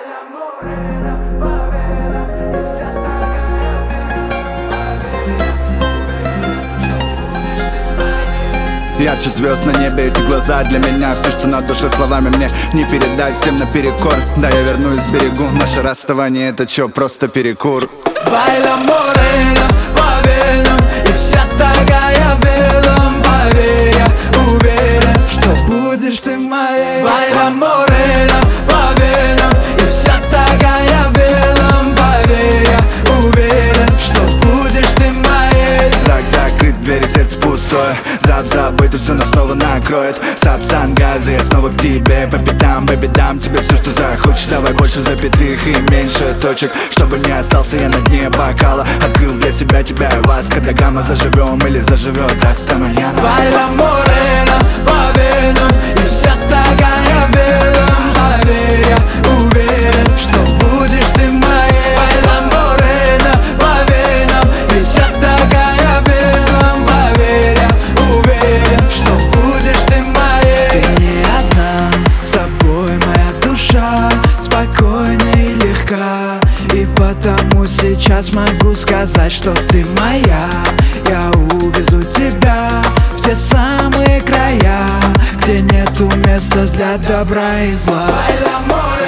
Ярче звезд на небе эти глаза для меня. Все, что на душе, словами мне не передать. Всем наперекор, да я вернусь, берегу. Наше расставание это чё, просто перекур. Байла морена по венам, и вся такая в белом. Поверь, я уверен, что будешь ты моей. Байла морена по венам, и вся такая в белом. Поверь, я уверен, что будешь ты моей. Закрыть двери, сердце пустое. Забыть, все нас снова накроет. Сапсан, газы, я снова к тебе. По пятам, baby, дам тебе все, что захочешь. Давай больше запятых и меньше точек, чтобы не остался я на дне бокала. Открыл для себя тебя и вас. Когда гамма заживем или заживет hasta mañana. Байла морена по венам, и вся такая в белом. Поверь, я уверен, что будешь ты моей. Байла морена по венам, и вся такая в белом. Поверь, я уверен, что будешь ты моей. Ты не одна, с тобой моя душа спокойна и легка. И потому сейчас могу сказать, что ты моя. Я увезу тебя в те самые края, где нету места для добра и зла.